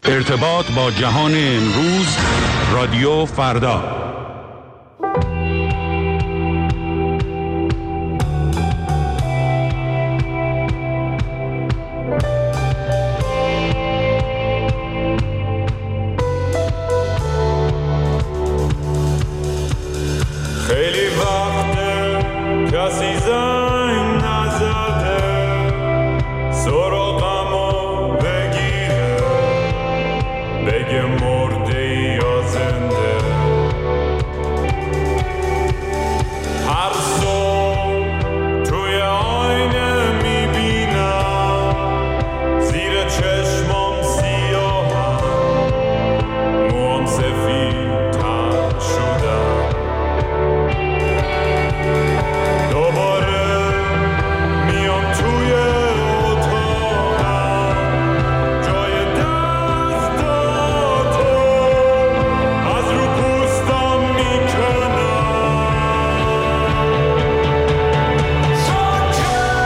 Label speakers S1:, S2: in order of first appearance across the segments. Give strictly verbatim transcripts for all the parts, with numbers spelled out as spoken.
S1: ارتباط با جهان امروز، رادیو فردا.
S2: خیلی وقته کسی زنگ نزده سراغمو بگیره بگه مرده یا زنده. هر صبح توی آینه میبینم زیر چشمام سیاهم، موام سفید تر شدم. دوباره میام توی اتاقم، جای دستاتو از رو پوستم میکنم. ساکت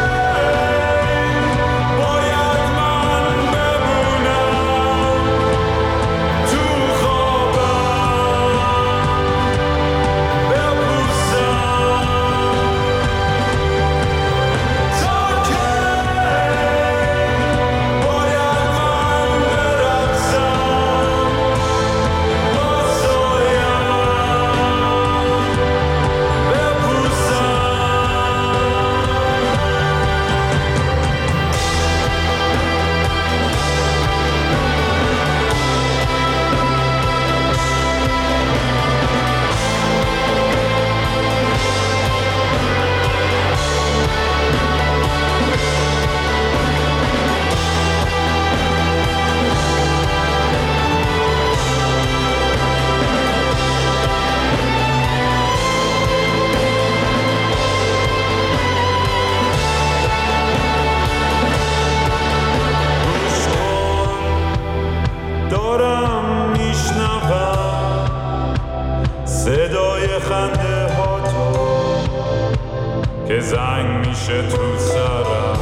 S2: باید من بمونم تو خوابم بپوسم. ساکت باید من برقصم با سایم بپوسم. گوش کن دارم میشنوم صدای خنده ها تو که زنگ میشه تو سرم.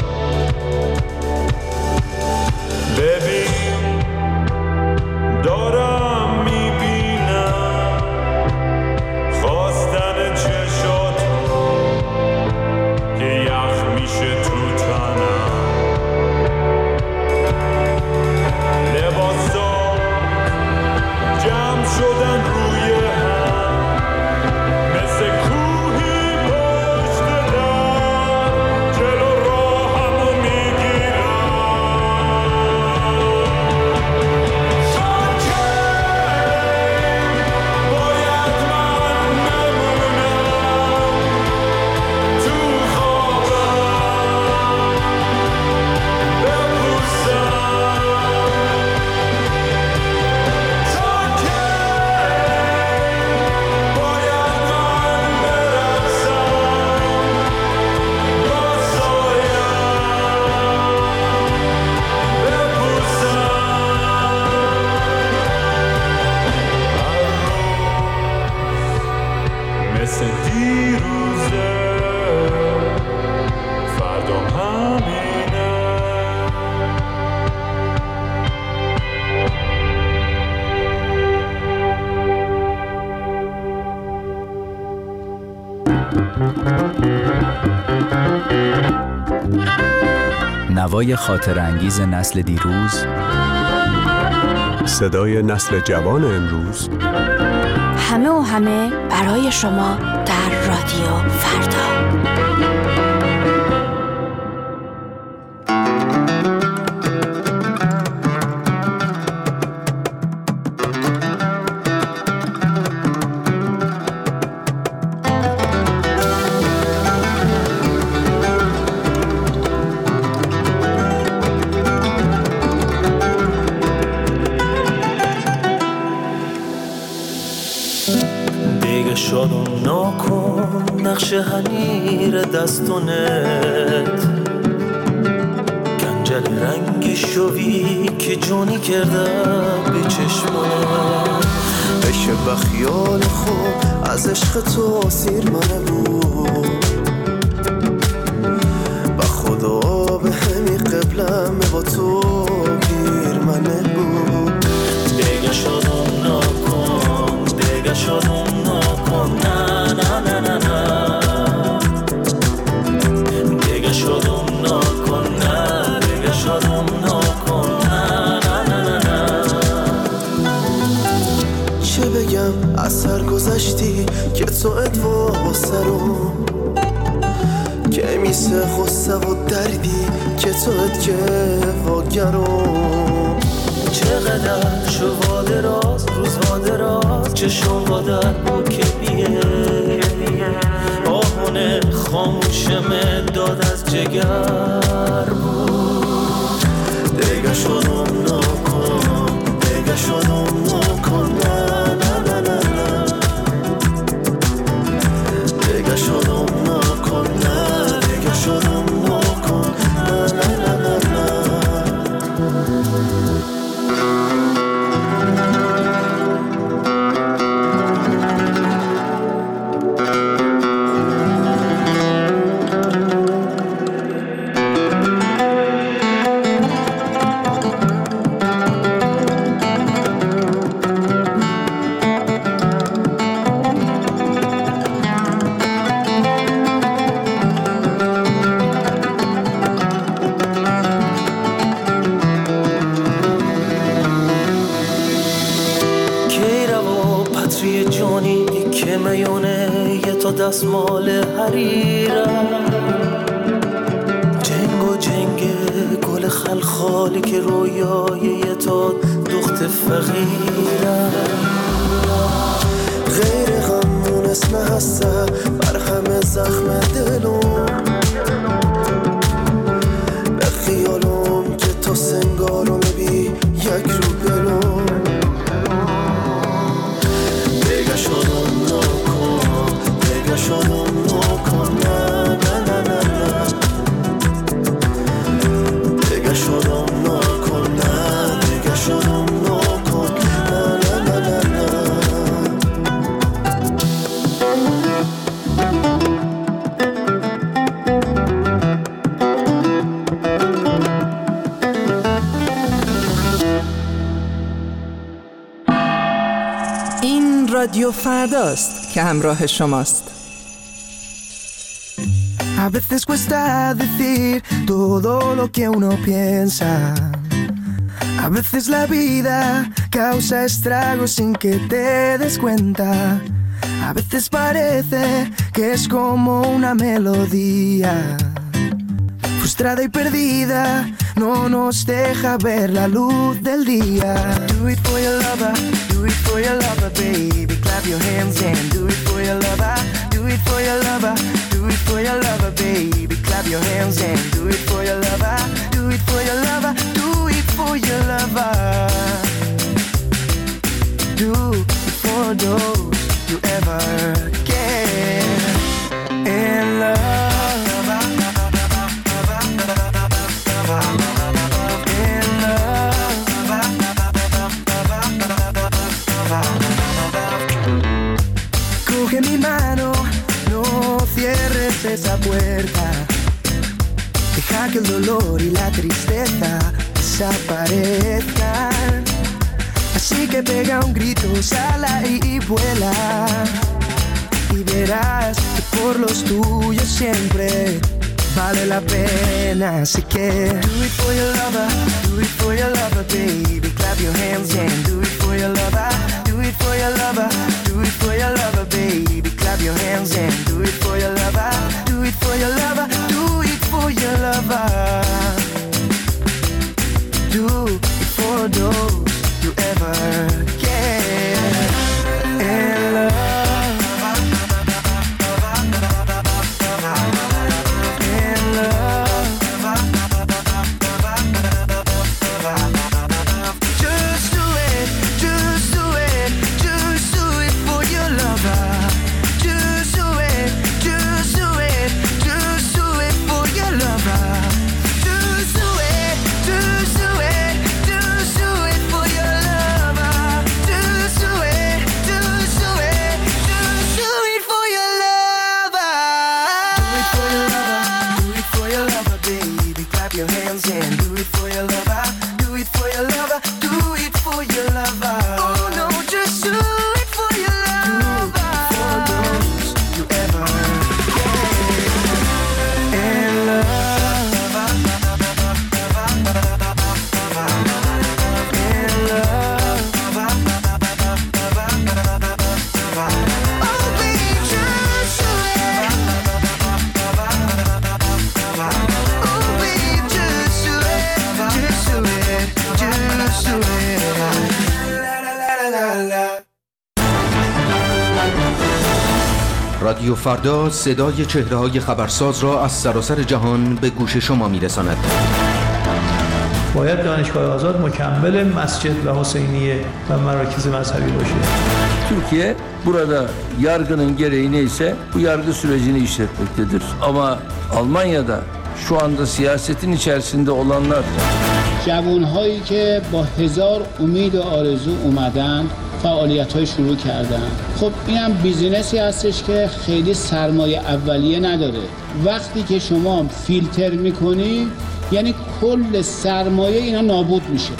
S2: ببین دارم میبینم خواستن چشاتو که یخ میشه تو تنم. لباسا جمع شدن روی هم مثل کوهی پشت در، جلو راهمو میگیرم. ساکت باید من بمونم تو خوابم بپوسم. ساکت باید من برقصم با سایم بپوسم. مثل دیروزه فردام همینه.
S3: نوای خاطر انگیز نسل دیروز،
S4: صدای نسل جوان امروز.
S5: همه و همه برای شما در رادیو فردا.
S6: دیگه شادم نکن نقش حنیر دستونت، گنجل رنگی شوی که جونی کردم به چشمانت. بشه بخیال خوب از عشق تو سیر منه بود، با خدا به همی قبلم با تو گیر منه بود. شادم نکن نه نه نه نه نه دیگه شادم نکن نه دیگه شادم نکن نه نه نه نه چه بگم از سر گذشتی که تو ادوا سرم که میسه خسته و دردی که تو اد که واگرم چقدر شواده راز روز واده راز چشم وادر با که بیه آهونه خاموشم داد از جگر بود دیگه شدم نکن دیگه شدم نکن نه نه نه نه دیگه شدم نکن نه دیگه شدم نکن نه نه نه نه دستمال حریرم جنگ و جنگ گل خلخالی که رویای تو دخت فقیرم غیر غمون اسم هسته بر همه زخم دلم به خیالم که تو سنگارو میبی یک رو بلوم دیگه شدم نکن دیگه شدم نکن نه نه نه نه دیگه شدم نکن نه دیگه شدم نکن نه نه نه نه
S7: این رادیو فرداست که همراه شماست.
S8: A veces cuesta decir todo lo que uno piensa. A veces la vida causa estragos sin que te des cuenta. A veces parece que es como una melodía. Frustrada y perdida, no nos deja ver la luz del día. Do it for your lover, do it for your lover, baby. Clap your hands and do it for your lover. Do it for your lover, do it for your lover, baby. Clap your hands and do it for your lover. Do it for your lover, do it for your lover. Do it for those you ever get in love. Coge mi mano, no cierres esa puerta. Deja que el dolor y la tristeza desaparezcan. Así que pega un grito, sala y vuela. Y verás que por los tuyos siempre vale la pena. Así que do it for your lover, do it for your lover, baby. Clap your hands and do it for your lover. Do it for your lover, do it for your lover, baby. Clap your hands and do it for your lover. Do it for your lover, do it for your lover. Do it for those you ever get in love. For
S9: رادیو فردا صدای چهره‌های خبرساز را از سراسر جهان به گوش شما می‌رساند.
S10: باید dönüşgah آزاد mükemmel mescid ve Hüseyniye ve merakiz mezhebi başı.
S11: Türkiye burada yargının gereği neyse bu yargı sürecini işletmektedir. Ama Almanya'da şu anda siyasetin içerisinde olanlar
S12: جوانهایی که با هزار امید و آرزو اومدن فعالیت‌های شروع کردن. خب اینم بیزینسی هستش که خیلی سرمایه اولیه نداره. وقتی که شما فیلتر می‌کنی یعنی کل سرمایه اینا نابود میشه.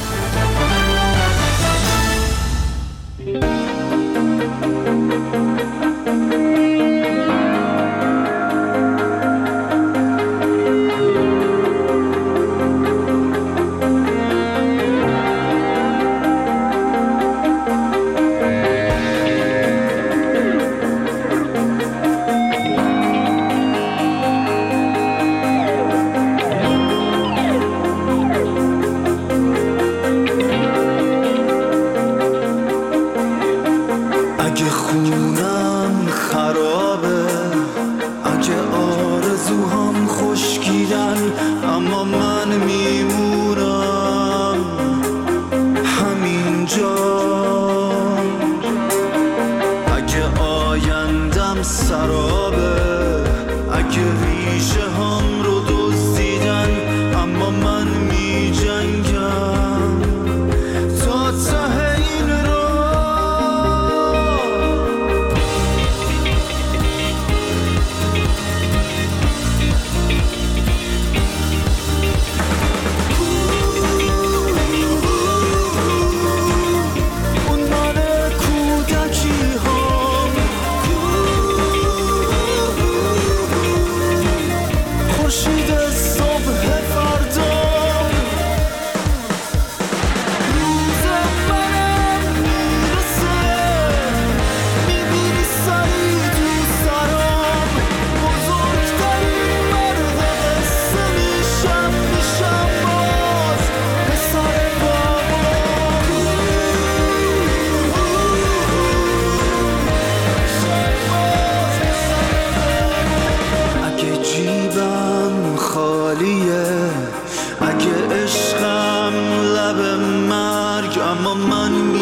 S6: اگه عشقم لب مرگ اما من